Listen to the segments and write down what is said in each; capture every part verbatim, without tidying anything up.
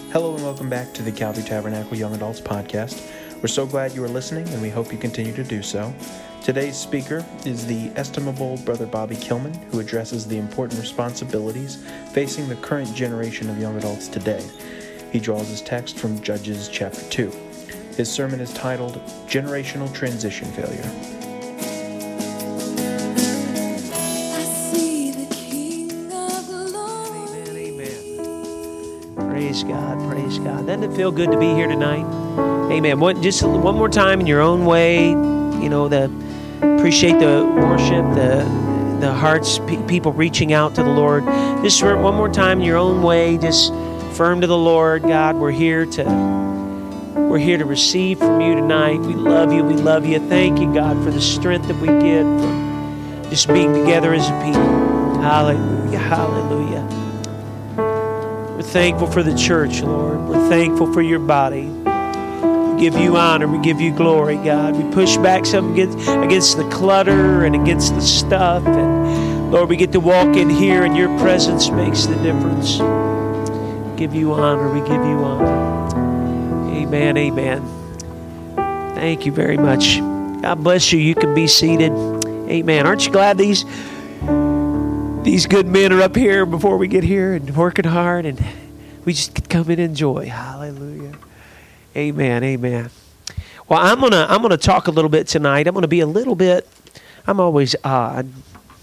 Hello and welcome back to the Calvary Tabernacle Young Adults Podcast. We're so glad you are listening and we hope you continue to do so. Today's speaker is the estimable Brother Bobby Kilman, who addresses the important responsibilities facing the current generation of young adults today. He draws his text from Judges chapter two. His sermon is titled, Generational Transition Failure. Praise God, praise God. Doesn't it feel good to be here tonight? Amen. One, just one more time in your own way, you know, the appreciate the worship, the the hearts, pe- people reaching out to the Lord. Just one more time in your own way, just firm to the Lord. God, we're here to we're here to receive from you tonight. We love you, we love you. Thank you, God, for the strength that we get from just being together as a people. Hallelujah, hallelujah. We're thankful for the church, Lord. We're thankful for your body. We give you honor. We give you glory, God. We push back some against, against the clutter and against the stuff. And Lord, we get to walk in here and your presence makes the difference. We give you honor. We give you honor. Amen, amen. Thank you very much. God bless you. You can be seated. Amen. Aren't you glad these... These good men are up here before we get here and working hard, and we just could come and enjoy. Hallelujah. Amen. Amen. Well, I'm gonna I'm gonna talk a little bit tonight. I'm gonna be a little bit. I'm always odd,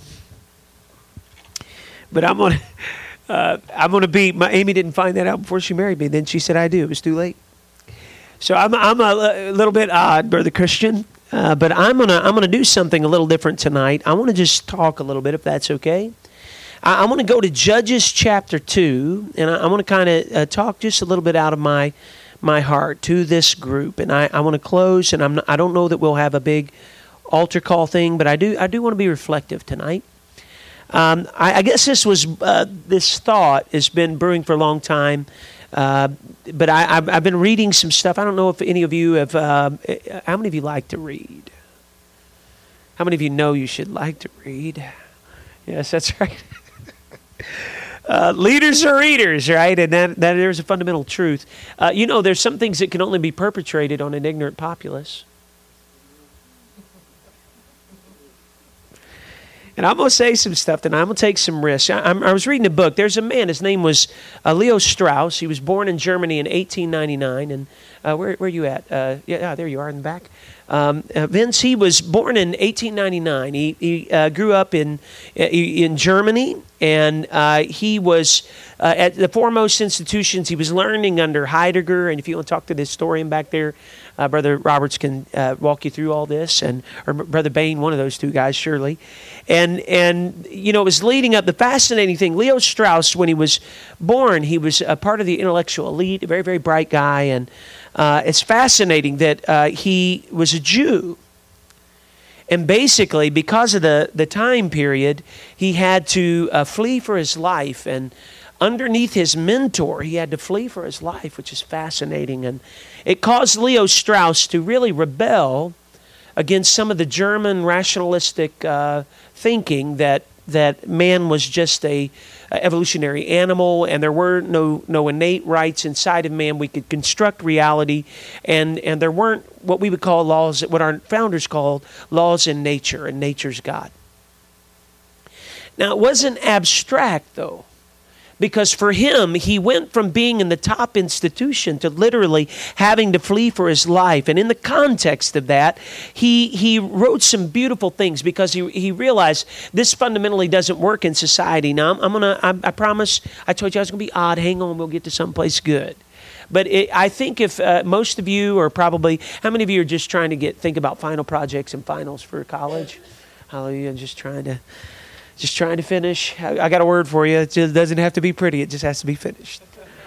but I'm gonna uh, I'm gonna be. My Amy didn't find that out before she married me. Then she said I do. It was too late. So I'm I'm a, a little bit odd, Brother Christian. Uh, but I'm gonna I'm gonna do something a little different tonight. I want to just talk a little bit, if that's okay. I, I want to go to Judges chapter two, and I, I want to kind of uh, talk just a little bit out of my my heart to this group. And I, I want to close, and I'm not, I don't know that we'll have a big altar call thing, but I do I do want to be reflective tonight. Um, I, I guess this was uh, this thought has been brewing for a long time. Uh, but I, I've, I've been reading some stuff. I don't know if any of you have, uh, how many of you like to read? How many of you know you should like to read? Yes, that's right. uh, leaders are readers, right? And that, that there's a fundamental truth. Uh, you know, there's some things that can only be perpetrated on an ignorant populace. And I'm going to say some stuff tonight. I'm going to take some risks. I, I was reading a book. There's a man. His name was uh, Leo Strauss. He was born in Germany in eighteen ninety-nine. And uh, where, where are you at? Uh, yeah, yeah, there you are in the back. Um, uh, Vince, he was born in eighteen ninety-nine. He, he uh, grew up in in Germany, and uh, he was uh, at the foremost institutions. He was learning under Heidegger. And if you want to talk to the historian back there, Uh, Brother Roberts can uh, walk you through all this, and or Brother Bain, one of those two guys, surely. And, and you know, it was leading up, the fascinating thing, Leo Strauss, when he was born, he was a part of the intellectual elite, a very, very bright guy, and uh, it's fascinating that uh, he was a Jew. And basically, because of the, the time period, he had to uh, flee for his life, and underneath his mentor, he had to flee for his life, which is fascinating. And it caused Leo Strauss to really rebel against some of the German rationalistic uh, thinking that that man was just a, a evolutionary animal, and there were no no innate rights inside of man. We could construct reality, and and there weren't what we would call laws, what our founders called laws in nature, and nature's God. Now, it wasn't abstract, though. Because for him, he went from being in the top institution to literally having to flee for his life. And in the context of that, he he wrote some beautiful things, because he he realized this fundamentally doesn't work in society. Now, I'm, I'm gonna, I, I promise, I told you I was gonna be odd. Hang on, we'll get to someplace good. But it, I think if uh, most of you are probably, how many of you are just trying to get think about final projects and finals for college? Hallelujah, just trying to. Just trying to finish. I, I got a word for you. It just doesn't have to be pretty. It just has to be finished.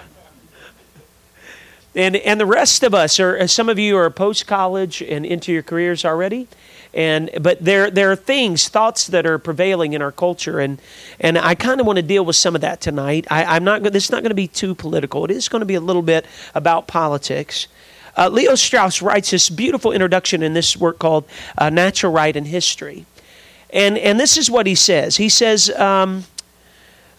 And and the rest of us are, some of you are post-college and into your careers already. And but there there are things, thoughts that are prevailing in our culture, and and I kind of want to deal with some of that tonight. I, I'm not. This is not going to be too political. It is going to be a little bit about politics. Uh, Leo Strauss writes this beautiful introduction in this work called uh, Natural Right and History. And and this is what he says. He says, um,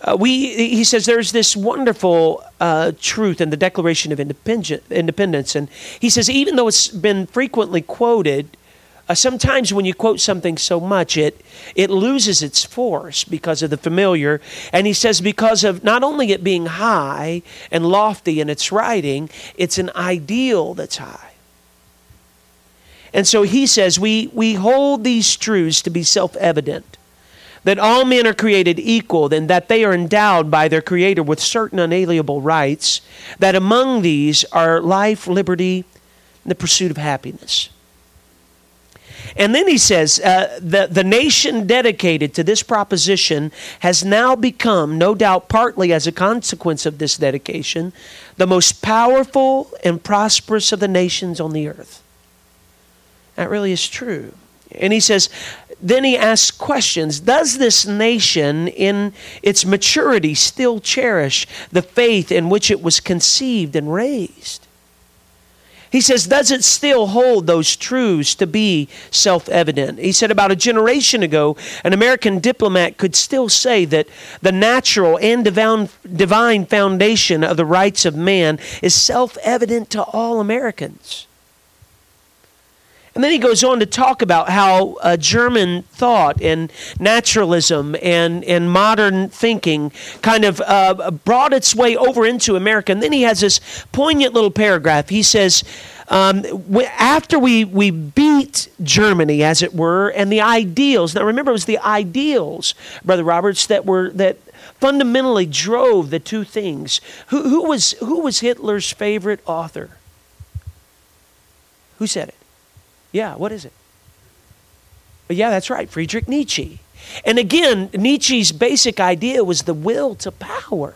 Uh, we, he says there's this wonderful uh, truth in the Declaration of Independence. And he says even though it's been frequently quoted, uh, sometimes when you quote something so much, it, it loses its force because of the familiar. And he says because of not only it being high and lofty in its writing, it's an ideal that's high. And so he says we, we hold these truths to be self-evident, that all men are created equal, and that they are endowed by their Creator with certain unalienable rights, that among these are life, liberty, and the pursuit of happiness. And then he says, uh, the, the nation dedicated to this proposition has now become, no doubt partly as a consequence of this dedication, the most powerful and prosperous of the nations on the earth. That really is true. And he says, then he asks questions. Does this nation in its maturity still cherish the faith in which it was conceived and raised? He says, does it still hold those truths to be self-evident? He said about a generation ago, an American diplomat could still say that the natural and divine, divine foundation of the rights of man is self-evident to all Americans. And then he goes on to talk about how uh, German thought and naturalism and, and modern thinking kind of uh, brought its way over into America. And then he has this poignant little paragraph. He says, um, after we, we beat Germany, as it were, and the ideals. Now remember, it was the ideals, Brother Roberts, that were that fundamentally drove the two things. Who, who was who was Hitler's favorite author? Who said it? Yeah, what is it? Yeah, that's right, Friedrich Nietzsche. And again, Nietzsche's basic idea was the will to power.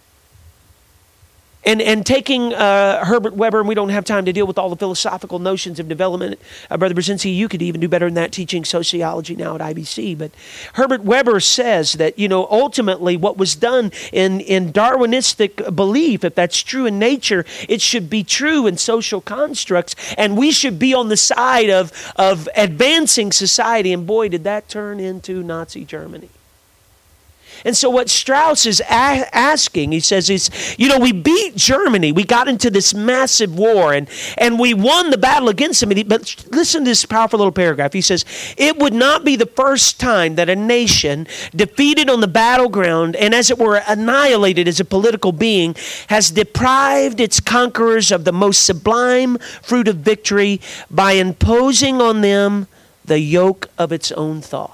And and taking uh, Herbert Weber, and we don't have time to deal with all the philosophical notions of development. Uh, Brother Brzezinski, you could even do better than that teaching sociology now at I B C. But Herbert Weber says that, you know, ultimately what was done in, in Darwinistic belief, if that's true in nature, it should be true in social constructs. And we should be on the side of, of advancing society. And boy, did that turn into Nazi Germany. And so what Strauss is a- asking, he says, is, you know, we beat Germany. We got into this massive war, and, and we won the battle against them. But listen to this powerful little paragraph. He says, it would not be the first time that a nation defeated on the battleground and, as it were, annihilated as a political being has deprived its conquerors of the most sublime fruit of victory by imposing on them the yoke of its own thought.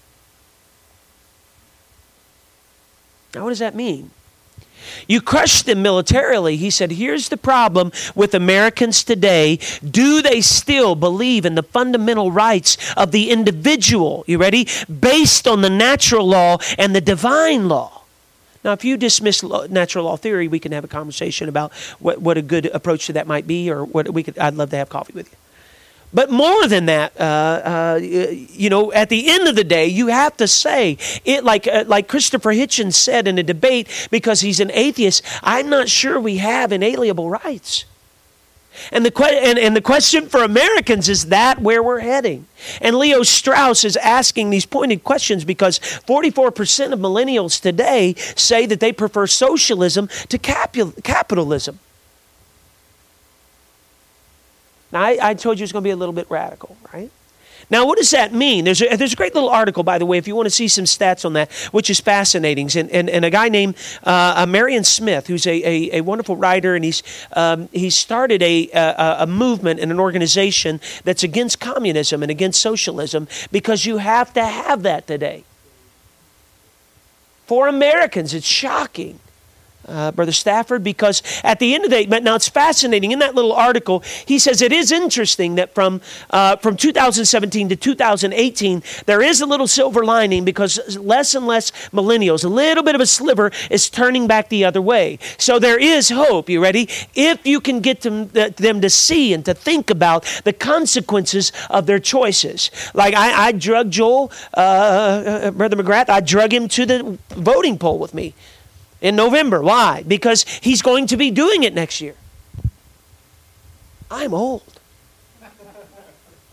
Now, what does that mean? You crush them militarily. He said, here's the problem with Americans today. Do they still believe in the fundamental rights of the individual? You ready? Based on the natural law and the divine law. Now, if you dismiss natural law theory, we can have a conversation about what, what a good approach to that might be, or what we could. I'd love to have coffee with you. But more than that, uh, uh, you know, at the end of the day, you have to say it like uh, like Christopher Hitchens said in a debate, because he's an atheist, I'm not sure we have inalienable rights. And the, que- and, and the question for Americans is that where we're heading? And Leo Strauss is asking these pointed questions because forty-four percent of millennials today say that they prefer socialism to capu- capitalism. Now, I, I told you it's going to be a little bit radical, right? Now, what does that mean? There's a, there's a great little article, by the way, if you want to see some stats on that, which is fascinating. And, and, and a guy named uh, Marion Smith, who's a, a, a wonderful writer, and he's um, he's started a, a, a movement and an organization that's against communism and against socialism, because you have to have that today. For Americans, it's shocking. Uh, Brother Stafford, because at the end of the day, but now it's fascinating. In that little article, he says it is interesting that from uh, from two thousand seventeen to two thousand eighteen, there is a little silver lining, because less and less millennials, a little bit of a sliver, is turning back the other way. So there is hope. You ready? If you can get them, them to see and to think about the consequences of their choices. Like I, I drug Joel, uh, uh, Brother McGrath, I drug him to the voting poll with me in November. Why? Because he's going to be doing it next year. I'm old.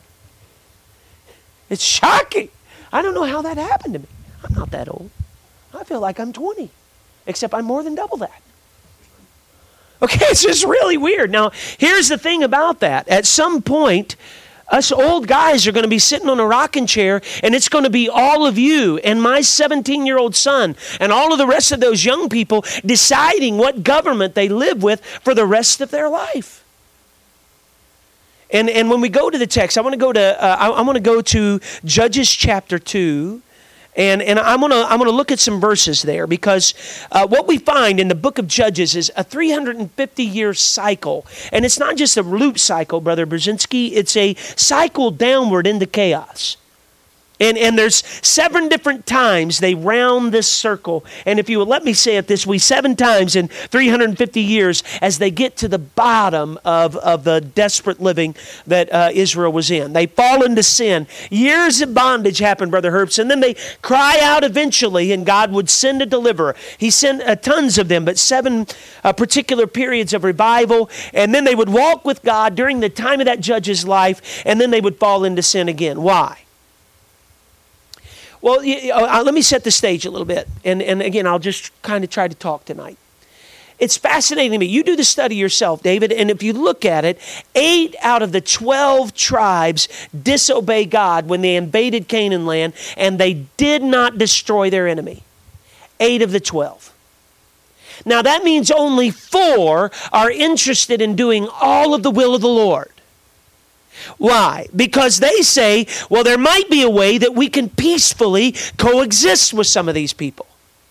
It's shocking. I don't know how that happened to me. I'm not that old. I feel like I'm twenty, except I'm more than double that. Okay, it's just really weird. Now, here's the thing about that. At some point, us old guys are going to be sitting on a rocking chair, and it's going to be all of you and my seventeen-year-old son and all of the rest of those young people deciding what government they live with for the rest of their life. And and when we go to the text, I want to go to uh, I, I want to go to Judges chapter two. And and I'm gonna I'm gonna look at some verses there, because uh, what we find in the book of Judges is a three hundred fifty year cycle, and it's not just a loop cycle, Brother Brzezinski. It's a cycle downward into chaos. And and there's seven different times they round this circle. And if you would let me say it this way, seven times in three hundred fifty years, as they get to the bottom of, of the desperate living that uh, Israel was in. They fall into sin. Years of bondage happen, Brother Herbst. And then they cry out eventually, and God would send a deliverer. He sent uh, tons of them, but seven uh, particular periods of revival. And then they would walk with God during the time of that judge's life, and then they would fall into sin again. Why? Well, uh, let me set the stage a little bit. And, and again, I'll just kind of try to talk tonight. It's fascinating to me. You do the study yourself, David, and if you look at it, eight out of the twelve tribes disobey God when they invaded Canaan land, and they did not destroy their enemy. Eight of the twelve. Now, that means only four are interested in doing all of the will of the Lord. Why? Because they say, well, there might be a way that we can peacefully coexist with some of these people.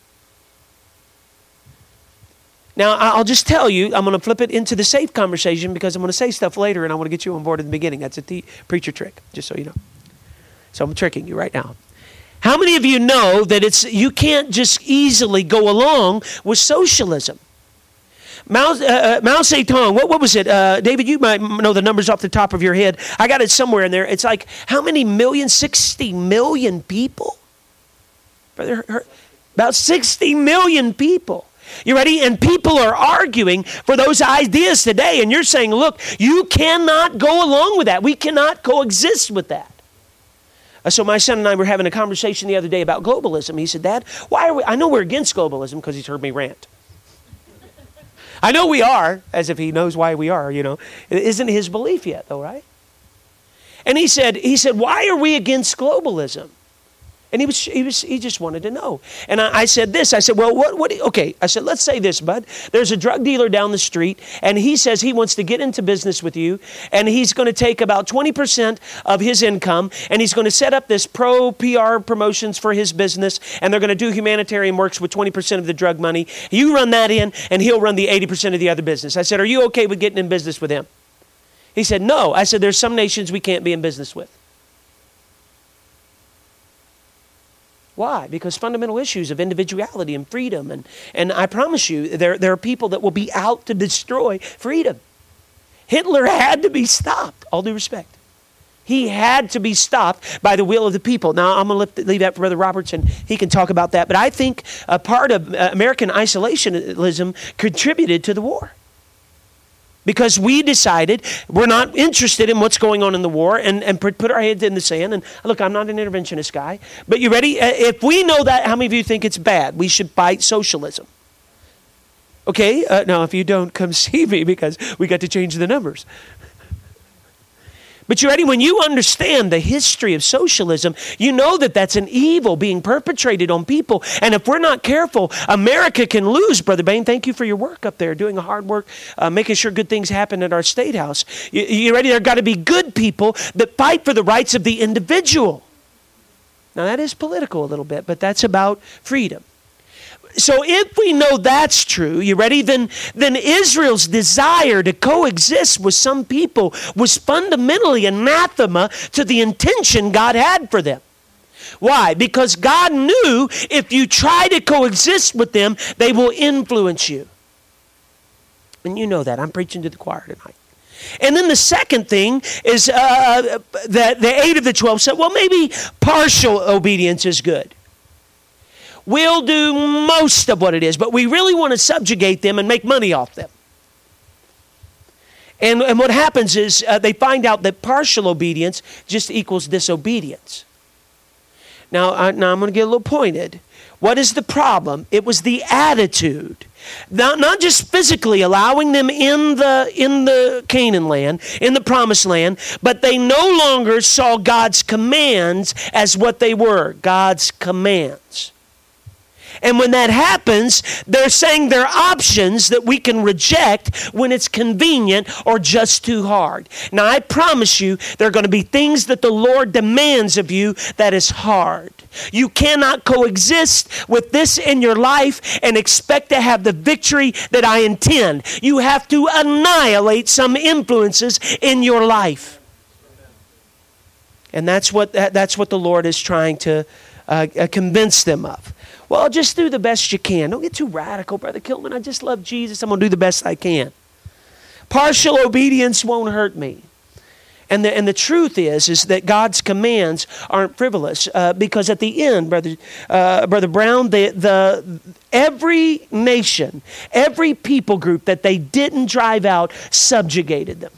Now, I'll just tell you, I'm going to flip it into the safe conversation, because I'm going to say stuff later and I want to get you on board at the beginning. That's a te- preacher trick, just so you know. So I'm tricking you right now. How many of you know that it's you can't just easily go along with socialism? Mao, uh, Mao Zedong, what, what was it? Uh, David, you might know the numbers off the top of your head. I got it somewhere in there. It's like, how many million? sixty million people? Brother, about sixty million people. You ready? And people are arguing for those ideas today. And you're saying, look, you cannot go along with that. We cannot coexist with that. Uh, so my son and I were having a conversation the other day about globalism. He said, Dad, why are we? I know we're against globalism, because he's heard me rant. I know we are, as if he knows why we are, you know. It isn't his belief yet, though, right? And he said, he said, why are we against globalism? And he was, he was, he just wanted to know. And I, I said this, I said, well, what, what, okay. I said, let's say this, bud. There's a drug dealer down the street, and he says he wants to get into business with you, and he's going to take about twenty percent of his income, and he's going to set up this pro P R promotions for his business, and they're going to do humanitarian works with twenty percent of the drug money. You run that in, and he'll run the eighty percent of the other business. I said, are you okay with getting in business with him? He said, no. I said, there's some nations we can't be in business with. Why? Because fundamental issues of individuality and freedom. And, and I promise you, there, there are people that will be out to destroy freedom. Hitler had to be stopped, all due respect. He had to be stopped by the will of the people. Now, I'm going to leave that for Brother Roberts, and he can talk about that. But I think a part of American isolationism contributed to the war. Because we decided we're not interested in what's going on in the war, and, and put, put our heads in the sand. And look, I'm not an interventionist guy. But you ready? If we know that, how many of you think it's bad? We should fight socialism. Okay? Uh, now, if you don't, come see me, because we got to change the numbers. But you ready? When you understand the history of socialism, you know that that's an evil being perpetrated on people. And if we're not careful, America can lose. Brother Bain, thank you for your work up there, doing a hard work, uh, making sure good things happen at our State House. You, you ready? There got to be good people that fight for the rights of the individual. Now, that is political a little bit, but that's about freedom. So if we know that's true, you ready? Then, then Israel's desire to coexist with some people was fundamentally anathema to the intention God had for them. Why? Because God knew if you try to coexist with them, they will influence you. And you know that. I'm preaching to the choir tonight. And then the second thing is uh, that the eight of the twelve said, well, maybe partial obedience is good. We'll do most of what it is, but we really want to subjugate them and make money off them. And, and what happens is uh, they find out that partial obedience just equals disobedience. Now, I, now I'm going to get a little pointed. What is the problem? It was the attitude. Not, not just physically allowing them in the, in the Canaan land, in the promised land, but they no longer saw God's commands as what they were, God's commands. And when that happens, they're saying there are options that we can reject when it's convenient or just too hard. Now, I promise you, there are going to be things that the Lord demands of you that is hard. You cannot coexist with this in your life and expect to have the victory that I intend. You have to annihilate some influences in your life. And that's what, that's what the Lord is trying to uh, convince them of. Well, just do the best you can. Don't get too radical, Brother Kilman. I just love Jesus. I'm going to do the best I can. Partial obedience won't hurt me. And the, and the truth is, is that God's commands aren't frivolous. Uh, because at the end, Brother, uh, Brother Brown, the, the, every nation, every people group that they didn't drive out subjugated them.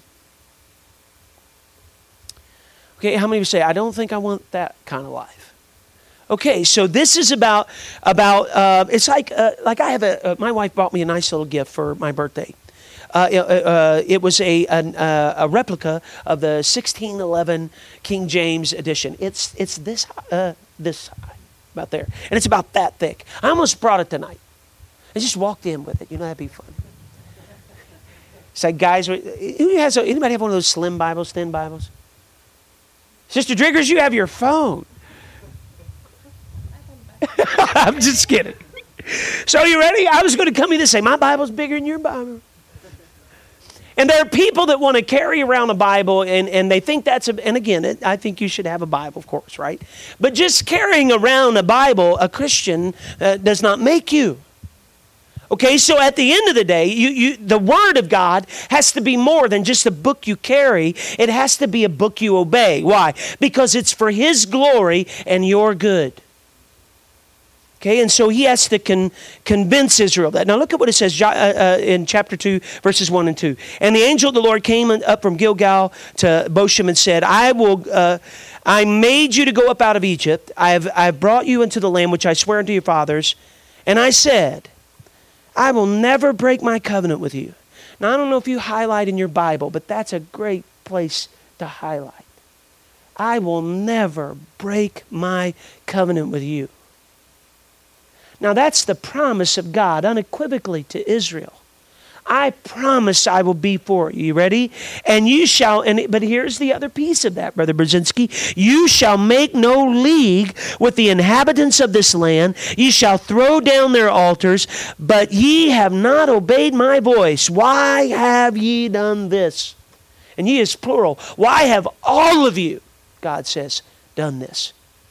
Okay, how many of you say, I don't think I want that kind of life? Okay, so this is about, about uh, it's like, uh, like I have a, uh, my wife bought me a nice little gift for my birthday. Uh, uh, uh, it was a, an, uh, a replica of the sixteen eleven King James edition. It's, it's this, uh, this high, about there. And it's about that thick. I almost brought it tonight. I just walked in with it. You know, that'd be fun. It's like, guys, who has a, anybody have one of those slim Bibles, thin Bibles? Sister Driggers, you have your phone. I'm just kidding. So you ready? I was going to come in and say, my Bible's bigger than your Bible. And there are people that want to carry around a Bible, and, and they think that's, a, and again, it, I think you should have a Bible, of course, right? But just carrying around a Bible, a Christian, uh, does not make you. Okay, so at the end of the day, you, you, the Word of God has to be more than just a book you carry. It has to be a book you obey. Why? Because it's for His glory and your good. Okay, and so he has to con- convince Israel of that. Now look at what it says uh, uh, in chapter two, verses one and two. And the angel of the Lord came up from Gilgal to Bochim and said, I will, uh, I made you to go up out of Egypt. I have, I have brought you into the land which I swear unto your fathers. And I said, I will never break my covenant with you. Now I don't know if you highlight in your Bible, but that's a great place to highlight. I will never break my covenant with you. Now that's the promise of God unequivocally to Israel. I promise I will be for you. You ready? And you shall, and but here's the other piece of that, Brother Brzezinski. You shall make no league with the inhabitants of this land. You shall throw down their altars, but ye have not obeyed my voice. Why have ye done this? And ye is plural. Why have all of you, God says, done this?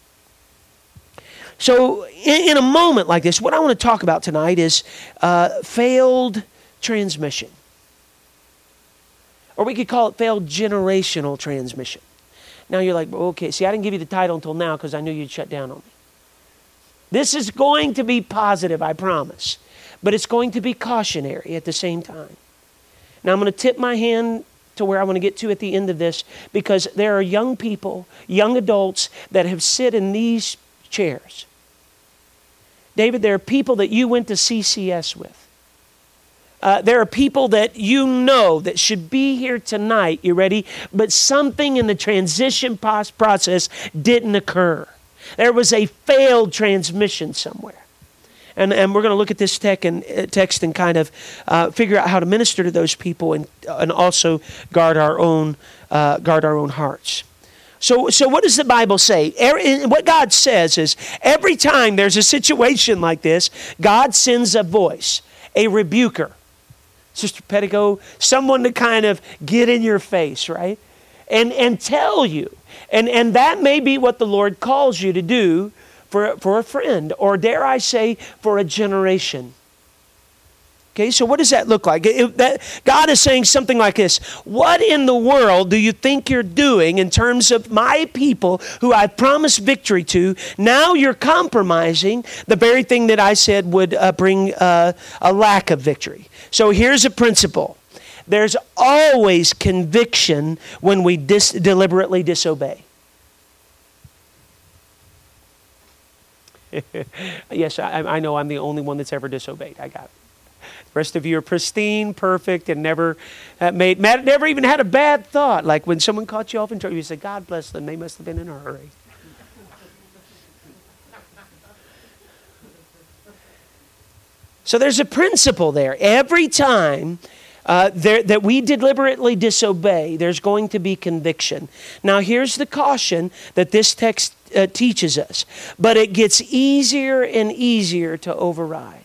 So in, in a moment like this, what I want to talk about tonight is uh, failed transmission. Or we could call it failed generational transmission. Now you're like, okay, see, I didn't give you the title until now because I knew you'd shut down on me. This is going to be positive, I promise. But it's going to be cautionary at the same time. Now I'm going to tip my hand to where I want to get to at the end of this, because there are young people, young adults that have sit in these chairs. David, there are people that you went to C C S with. Uh, there are people that you know that should be here tonight, you ready? But something in the transition process didn't occur. There was a failed transmission somewhere. And, and we're going to look at this tech and, uh, text and kind of uh, figure out how to minister to those people and, and also guard our own, uh, guard our own hearts. So, so what does the Bible say? Every, what God says is every time there's a situation like this, God sends a voice, a rebuker. Sister Pettico, someone to kind of get in your face, right? And and tell you. And, and that may be what the Lord calls you to do for, for a friend, or dare I say, for a generation. Okay, so what does that look like? It, that, God is saying something like this. What in the world do you think you're doing in terms of my people who I promised victory to? Now you're compromising the very thing that I said would uh, bring uh, a lack of victory. So here's a principle. There's always conviction when we dis- deliberately disobey. Yes, I, I know I'm the only one that's ever disobeyed. I got it. The rest of you are pristine, perfect, and never uh, made, never even had a bad thought. Like when someone caught you off in trouble, you say, God bless them, they must have been in a hurry. So there's a principle there. Every time uh, there, that we deliberately disobey, there's going to be conviction. Now here's the caution that this text uh, teaches us. But it gets easier and easier to override.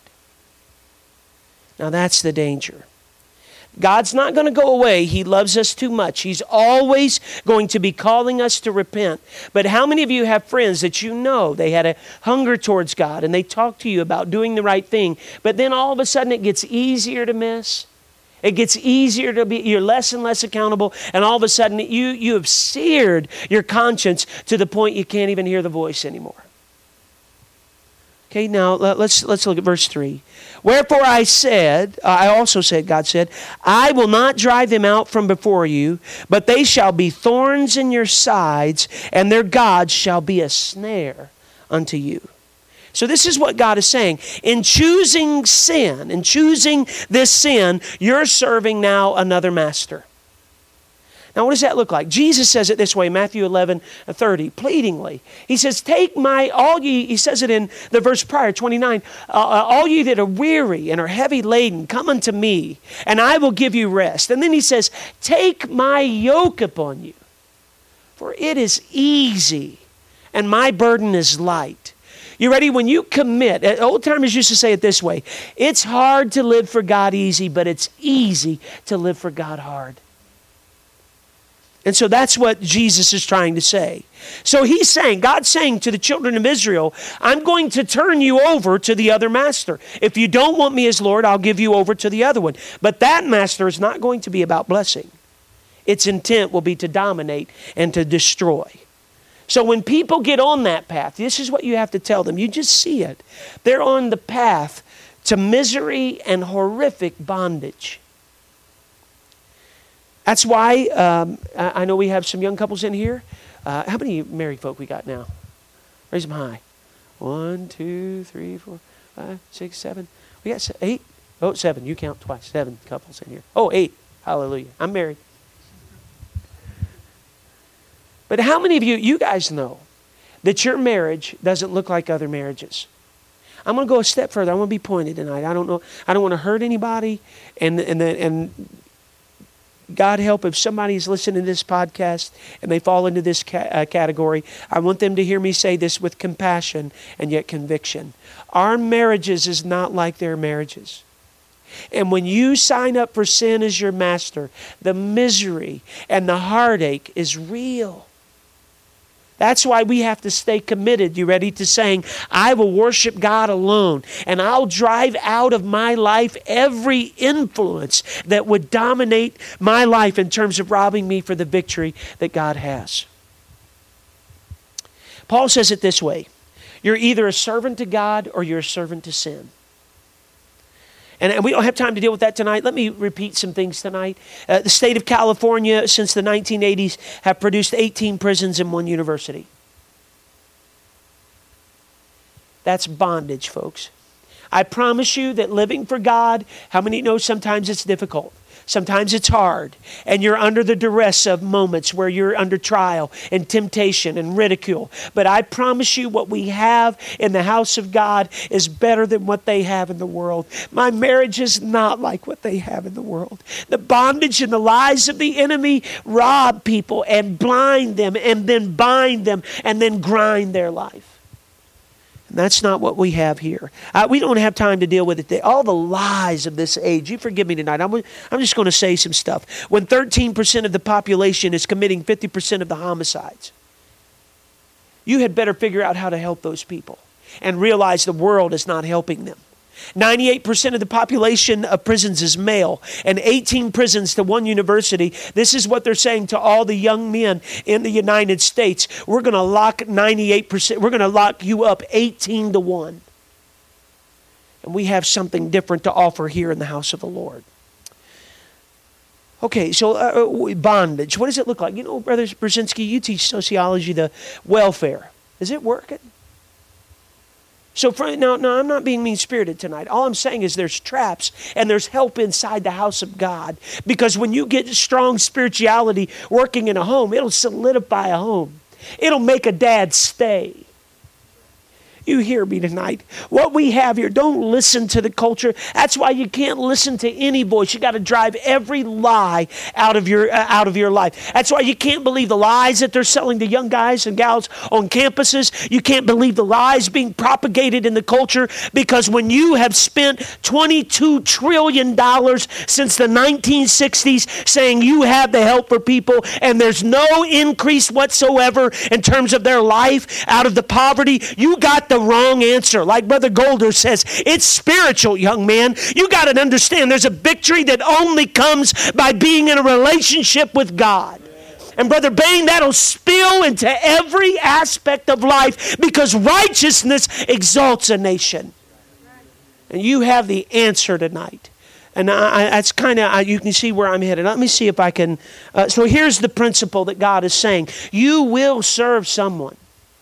Now that's the danger. God's not going to go away. He loves us too much. He's always going to be calling us to repent. But how many of you have friends that you know they had a hunger towards God and they talk to you about doing the right thing, but then all of a sudden it gets easier to miss? It gets easier to be, you're less and less accountable, and all of a sudden you, you have seared your conscience to the point you can't even hear the voice anymore. Okay, now let's let's look at verse three. Wherefore I said, uh, I also said, God said, I will not drive them out from before you, but they shall be thorns in your sides, and their gods shall be a snare unto you. So this is what God is saying. In choosing sin, in choosing this sin, you're serving now another master. Now, what does that look like? Jesus says it this way, Matthew eleven thirty, pleadingly. He says, take my, all ye, he says it in the verse prior, twenty-nine, uh, all ye that are weary and are heavy laden, come unto me, and I will give you rest. And then he says, take my yoke upon you, for it is easy, and my burden is light. You ready? When you commit, old timers used to say it this way, it's hard to live for God easy, but it's easy to live for God hard. And so that's what Jesus is trying to say. So he's saying, God's saying to the children of Israel, I'm going to turn you over to the other master. If you don't want me as Lord, I'll give you over to the other one. But that master is not going to be about blessing. Its intent will be to dominate and to destroy. So when people get on that path, this is what you have to tell them. You just see it. They're on the path to misery and horrific bondage. That's why um, I know we have some young couples in here. Uh, how many married folk we got now? Raise them high. One, two, three, four, five, six, seven. We got eight. Oh, seven. You count twice. Seven couples in here. Oh, eight. Hallelujah. I'm married. But how many of you, you guys know that your marriage doesn't look like other marriages? I'm going to go a step further. I want to be pointed tonight. I don't know. I don't want to hurt anybody, and and and. God help if somebody's listening to this podcast and they fall into this ca- uh, category. I want them to hear me say this with compassion and yet conviction. Our marriages is not like their marriages. And when you sign up for sin as your master, the misery and the heartache is real. That's why we have to stay committed, you ready, to saying, I will worship God alone, and I'll drive out of my life every influence that would dominate my life in terms of robbing me for the victory that God has. Paul says it this way, you're either a servant to God or you're a servant to sin. And we don't have time to deal with that tonight. Let me repeat some things tonight. Uh, the state of California, since the nineteen eighties, have produced eighteen prisons and one university. That's bondage, folks. I promise you that living for God, how many know sometimes it's difficult? Sometimes it's hard, and you're under the duress of moments where you're under trial and temptation and ridicule. But I promise you what we have in the house of God is better than what they have in the world. My marriage is not like what they have in the world. The bondage and the lies of the enemy rob people and blind them and then bind them and then grind their life. That's not what we have here. Uh, we don't have time to deal with it. All the lies of this age. You forgive me tonight. I'm, I'm just going to say some stuff. When thirteen percent of the population is committing fifty percent of the homicides, you had better figure out how to help those people and realize the world is not helping them. ninety-eight percent of the population of prisons is male, and eighteen prisons to one university. This is what they're saying to all the young men in the United States. We're going to lock ninety-eight percent. We're going to lock you up eighteen to one. And we have something different to offer here in the house of the Lord. Okay, so uh, bondage. What does it look like? You know, Brother Brzezinski, you teach sociology, the welfare. Is it working? So for, now, now, I'm not being mean-spirited tonight. All I'm saying is there's traps and there's help inside the house of God. Because when you get strong spirituality working in a home, it'll solidify a home. It'll make a dad stay. You hear me tonight. What we have here, don't listen to the culture. That's why you can't listen to any voice. You got to drive every lie out of your uh, out of your life. That's why you can't believe the lies that they're selling to young guys and gals on campuses. You can't believe the lies being propagated in the culture, because when you have spent twenty-two trillion dollars since the nineteen sixties saying you have the help for people, and there's no increase whatsoever in terms of their life out of the poverty, you got the wrong answer. Like Brother Golder says, it's spiritual, young man. You got to understand there's a victory that only comes by being in a relationship with God. And Brother Bain, that'll spill into every aspect of life, because righteousness exalts a nation. And you have the answer tonight. And I, I, that's kind of, you can see where I'm headed. Let me see if I can. Uh, so here's the principle that God is saying. You will serve someone.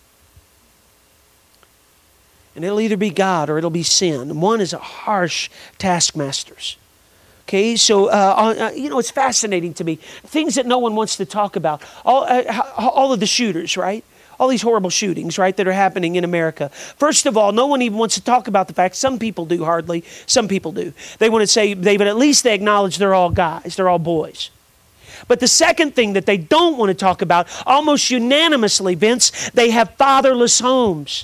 And it'll either be God or it'll be sin. One is a harsh taskmasters. Okay, so, uh, uh, you know, it's fascinating to me. Things that no one wants to talk about. All, uh, all of the shooters, right? All these horrible shootings, right, that are happening in America. First of all, no one even wants to talk about the fact. Some people do, hardly. Some people do. They want to say, they, but at least they acknowledge they're all guys. They're all boys. But the second thing that they don't want to talk about, almost unanimously, Vince, they have fatherless homes.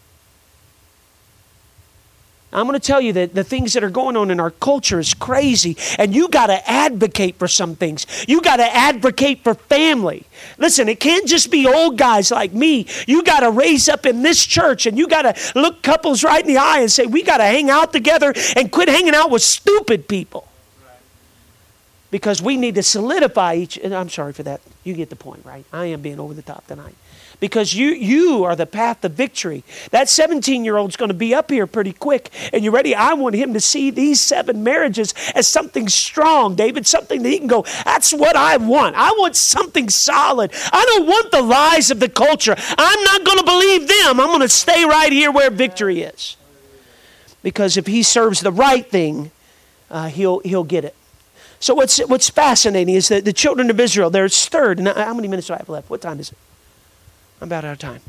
I'm going to tell you that the things that are going on in our culture is crazy, and you got to advocate for some things. You got to advocate for family. Listen, it can't just be old guys like me. You got to raise up in this church, and you got to look couples right in the eye and say, we got to hang out together and quit hanging out with stupid people. Because we need to solidify each, and I'm sorry for that. You get the point, right? I am being over the top tonight. Because you you are the path of victory. That seventeen-year-old's going to be up here pretty quick. And you ready? I want him to see these seven marriages as something strong, David, something that he can go, that's what I want. I want something solid. I don't want the lies of the culture. I'm not going to believe them. I'm going to stay right here where victory is. Because if he serves the right thing, uh, he'll he'll get it. So what's what's fascinating is that the children of Israel, they're stirred. And how many minutes do I have left? What time is it? I'm about out of time.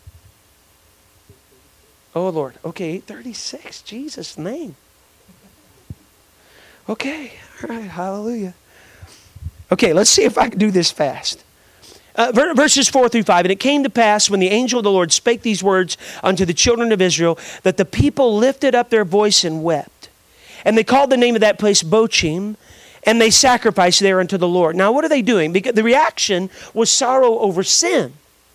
Oh, Lord. Okay, eight thirty-six. Jesus' name. Okay. All right. Hallelujah. Okay, let's see if I can do this fast. Uh, verses four through five. And it came to pass when the angel of the Lord spake these words unto the children of Israel, that the people lifted up their voice and wept. And they called the name of that place Bochim, and they sacrificed there unto the Lord. Now, what are they doing? Because the reaction was sorrow over sin.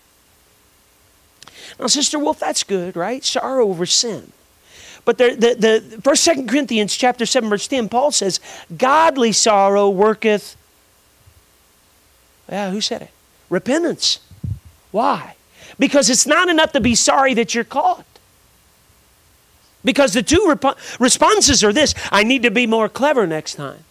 Now, Sister Wolf, that's good, right? Sorrow over sin. But the, the, the First, Second Corinthians chapter seven, verse ten, Paul says, godly sorrow worketh, yeah, who said it? Repentance. Why? Because it's not enough to be sorry that you're caught. Because the two rep- responses are this: I need to be more clever next time.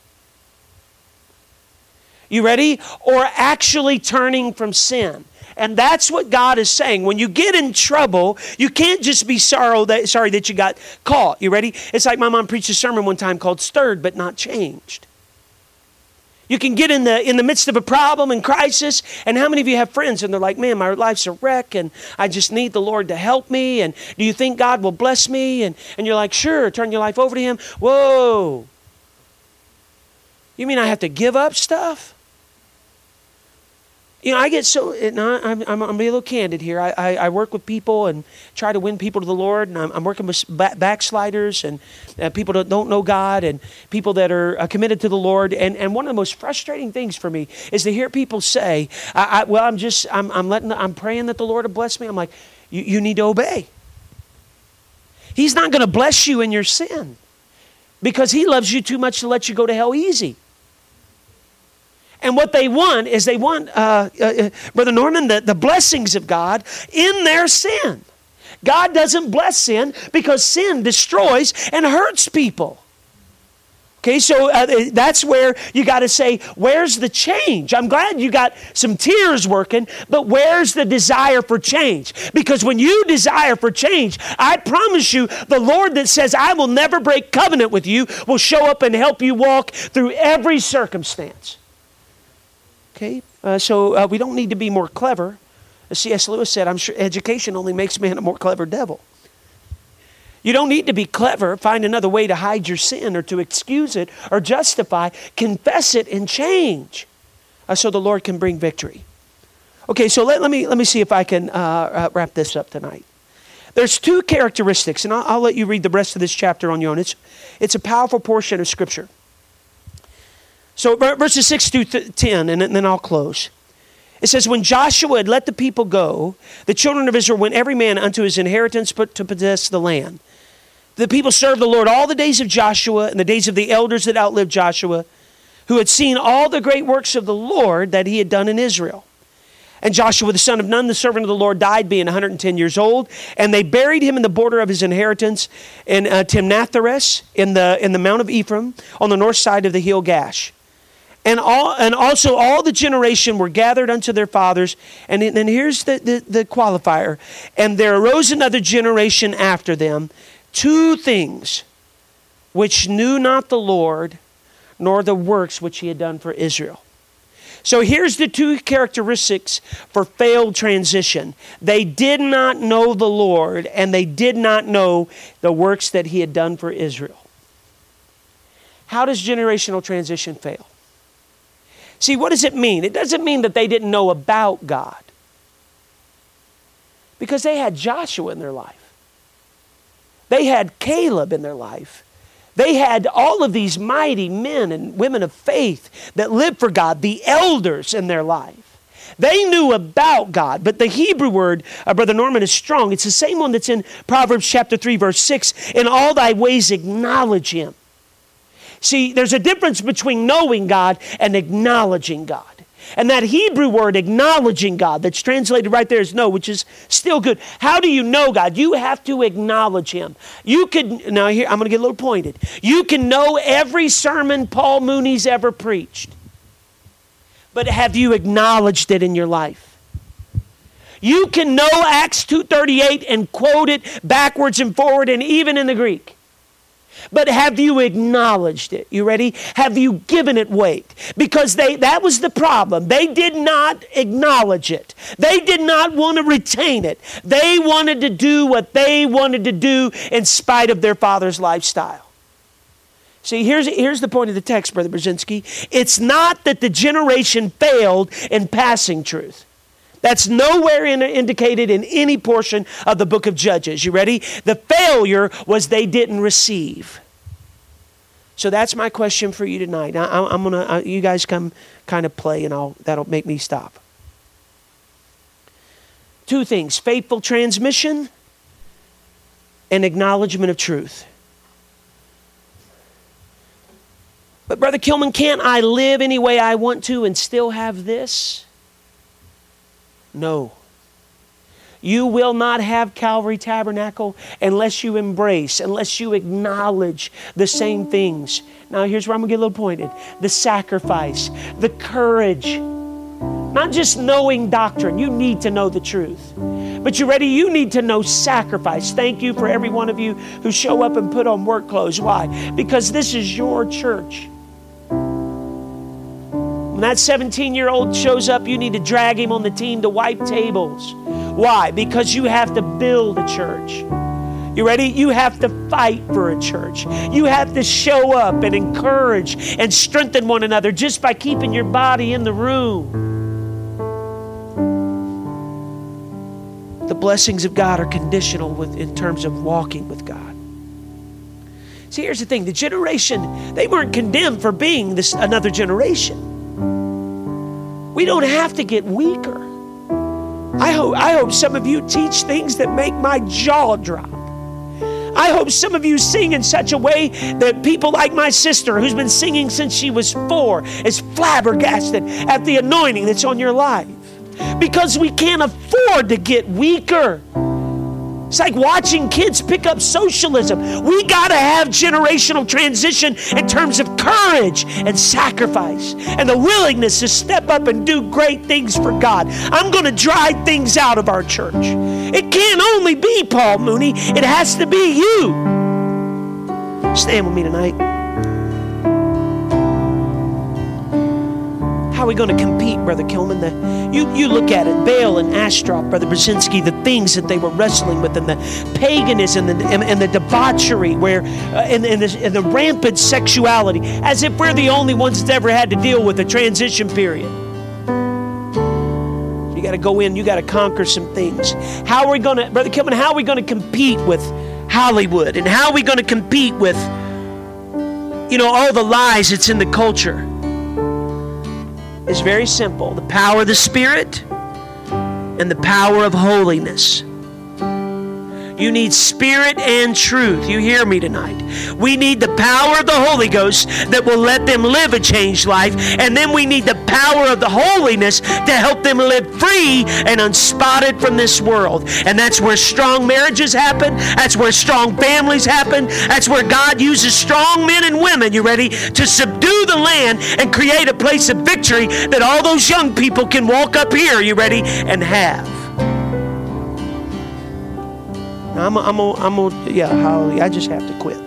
You ready? Or actually turning from sin. And that's what God is saying. When you get in trouble, you can't just be sorrow that, sorry that you got caught. You ready? It's like my mom preached a sermon one time called Stirred But Not Changed. You can get in the in the midst of a problem and crisis, and how many of you have friends and they're like, man, my life's a wreck and I just need the Lord to help me, and do you think God will bless me? And, and you're like, sure, turn your life over to Him. Whoa. You mean I have to give up stuff? You know, I get so, and I, I'm, I'm going to be a little candid here. I, I, I work with people and try to win people to the Lord. And I'm, I'm working with backsliders and uh, people that don't know God and people that are uh, committed to the Lord. And, and one of the most frustrating things for me is to hear people say, I, I, well, I'm just, I'm, I'm letting, I'm praying that the Lord will bless me. I'm like, you, you need to obey. He's not going to bless you in your sin because He loves you too much to let you go to hell easy. And what they want is they want, uh, uh, Brother Norman, the, the blessings of God in their sin. God doesn't bless sin because sin destroys and hurts people. Okay, so uh, that's where you got to say, where's the change? I'm glad you got some tears working, but where's the desire for change? Because when you desire for change, I promise you, the Lord that says, I will never break covenant with you, will show up and help you walk through every circumstance. Okay, uh, so uh, we don't need to be more clever. As C S Lewis said, I'm sure education only makes man a more clever devil. You don't need to be clever, find another way to hide your sin or to excuse it or justify. Confess it and change uh, so the Lord can bring victory. Okay, so let, let me let me see if I can uh, uh, wrap this up tonight. There's two characteristics, and I'll, I'll let you read the rest of this chapter on your own. It's, it's a powerful portion of Scripture. So verses six through ten, and then I'll close. It says, when Joshua had let the people go, the children of Israel went every man unto his inheritance to possess the land. The people served the Lord all the days of Joshua and the days of the elders that outlived Joshua, who had seen all the great works of the Lord that he had done in Israel. And Joshua the son of Nun, the servant of the Lord, died being one hundred ten years old, and they buried him in the border of his inheritance in uh, Timnath-heres in the, in the Mount of Ephraim on the north side of the hill Gash. And all, and also all the generation were gathered unto their fathers. And then here's the, the, the qualifier. And there arose another generation after them, two things which knew not the Lord, nor the works which he had done for Israel. So here's the two characteristics for failed transition. They did not know the Lord, and they did not know the works that he had done for Israel. How does generational transition fail? See, what does it mean? It doesn't mean that they didn't know about God. Because they had Joshua in their life. They had Caleb in their life. They had all of these mighty men and women of faith that lived for God, the elders in their life. They knew about God, but the Hebrew word, uh, Brother Norman, is strong. It's the same one that's in Proverbs chapter three, verse six. In all thy ways acknowledge him. See, there's a difference between knowing God and acknowledging God. And that Hebrew word, acknowledging God, that's translated right there as know, which is still good. How do you know God? You have to acknowledge him. You could, now here, I'm going to get a little pointed. You can know every sermon Paul Mooney's ever preached. But have you acknowledged it in your life? You can know Acts two thirty-eight and quote it backwards and forward and even in the Greek. But have you acknowledged it? You ready? Have you given it weight? Because they that was the problem. They did not acknowledge it. They did not want to retain it. They wanted to do what they wanted to do in spite of their father's lifestyle. See, here's, here's the point of the text, Brother Brzezinski. It's not that the generation failed in passing truth. That's nowhere in, indicated in any portion of the book of Judges. You ready? The failure was they didn't receive. So that's my question for you tonight. I, I'm gonna. I, you guys come kind of play, and I'll that'll make me stop. Two things: faithful transmission and acknowledgement of truth. But Brother Kilman, can't I live any way I want to and still have this? No. You will not have Calvary Tabernacle unless you embrace, unless you acknowledge the same things. Now here's where I'm going to get a little pointed. The sacrifice, the courage, not just knowing doctrine. You need to know the truth. But you ready? You need to know sacrifice. Thank you for every one of you who show up and put on work clothes. Why? Because this is your church. When that seventeen-year-old shows up, you need to drag him on the team to wipe tables. Why? Because you have to build a church. You ready? You have to fight for a church. You have to show up and encourage and strengthen one another just by keeping your body in the room. The blessings of God are conditional with, in terms of walking with God. See, here's the thing. The generation, they weren't condemned for being this another generation. We don't have to get weaker. I hope, I hope some of you teach things that make my jaw drop. I hope some of you sing in such a way that people like my sister, who's been singing since she was four, is flabbergasted at the anointing that's on your life. Because we can't afford to get weaker. It's like watching kids pick up socialism. We got to have generational transition in terms of courage and sacrifice and the willingness to step up and do great things for God. I'm going to drive things out of our church. It can't only be Paul Mooney. It has to be you. Stand with me tonight. How are we going to compete, Brother Kilman? The, you, you look at it, Baal and Ashtaroth, Brother Brzezinski, the things that they were wrestling with, and the paganism and the, and, and the debauchery, where, uh, and, and, the, and the rampant sexuality, as if we're the only ones that's ever had to deal with a transition period. You got to go in, you got to conquer some things. How are we going to, Brother Kilman, how are we going to compete with Hollywood? And how are we going to compete with, you know, all the lies that's in the culture? It's very simple. The power of the Spirit and the power of holiness. You need spirit and truth. You hear me tonight. We need the power of the Holy Ghost that will let them live a changed life. And then we need the power of the holiness to help them live free and unspotted from this world. And that's where strong marriages happen. That's where strong families happen. That's where God uses strong men and women, you ready, to subdue the land and create a place of victory that all those young people can walk up here, you ready, and have. I'm a, I'm a, I'm a, yeah, hallelujah. I just have to quit.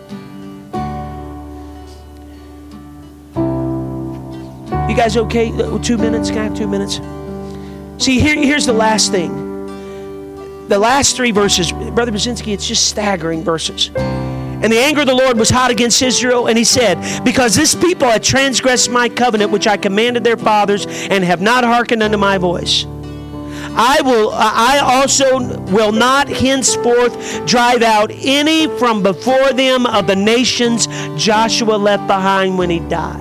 You guys okay? Two minutes? Can I have two minutes? See, here, here's the last thing. The last three verses, Brother Brzezinski, it's just staggering verses. And the anger of the Lord was hot against Israel, and he said, because this people had transgressed my covenant, which I commanded their fathers, and have not hearkened unto my voice. I will. I also will not henceforth drive out any from before them of the nations Joshua left behind when he died.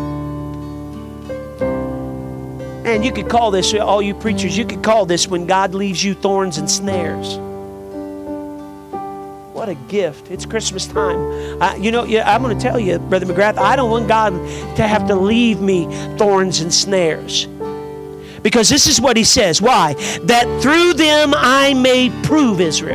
And you could call this, all you preachers, you could call this when God leaves you thorns and snares. What a gift. It's Christmas time. I, you know, yeah, I'm going to tell you, Brother McGrath, I don't want God to have to leave me thorns and snares. Because this is what he says. Why? That through them I may prove Israel,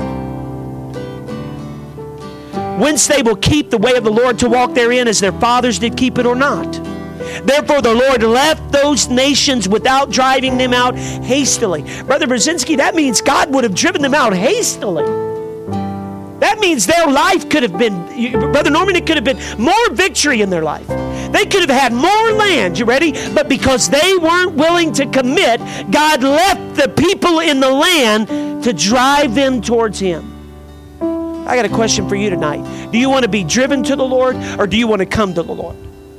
whence they will keep the way of the Lord to walk therein, as their fathers did keep it or not. Therefore the Lord left those nations without driving them out hastily. Brother Brzezinski, that means God would have driven them out hastily. That means their life could have been, Brother Norman, it could have been more victory in their life. They could have had more land, you ready? But because they weren't willing to commit, God left the people in the land to drive them towards Him. I got a question for you tonight. Do you want to be driven to the Lord, or do you want to come to the Lord?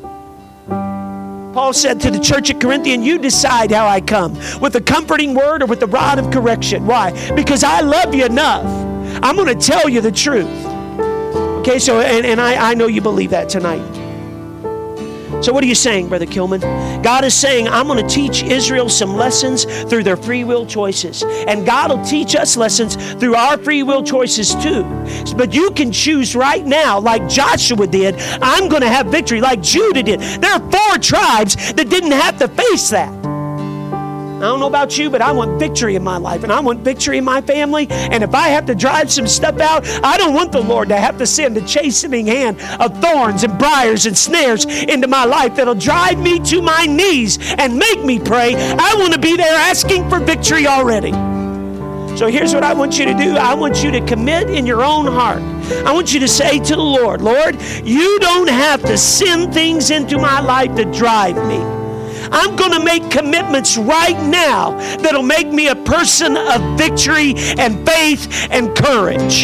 Paul said to the church at Corinthian, you decide how I come, with a comforting word or with the rod of correction. Why? Because I love you enough. I'm going to tell you the truth. Okay, so, and, and I, I know you believe that tonight. So what are you saying, Brother Kilman? God is saying, I'm going to teach Israel some lessons through their free will choices. And God will teach us lessons through our free will choices too. But you can choose right now, like Joshua did. I'm going to have victory like Judah did. There are four tribes that didn't have to face that. I don't know about you, but I want victory in my life, and I want victory in my family. And if I have to drive some stuff out, I don't want the Lord to have to send a chastening hand of thorns and briars and snares into my life that'll drive me to my knees and make me pray. I want to be there asking for victory already. So here's what I want you to do. I want you to commit in your own heart. I want you to say to the Lord, Lord, you don't have to send things into my life to drive me. I'm going to make commitments right now that'll make me a person of victory and faith and courage.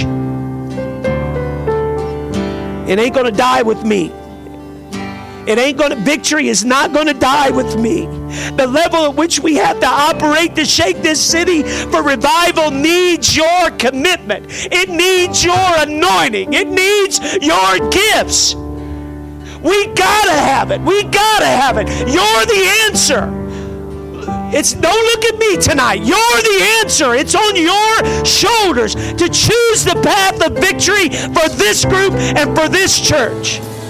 It ain't going to die with me. It ain't going to, victory is not going to die with me. The level at which we have to operate to shake this city for revival needs your commitment. It needs your anointing. It needs your gifts. We gotta have it. We gotta have it. You're the answer. It's don't look at me tonight. You're the answer. It's on your shoulders to choose the path of victory for this group and for this church.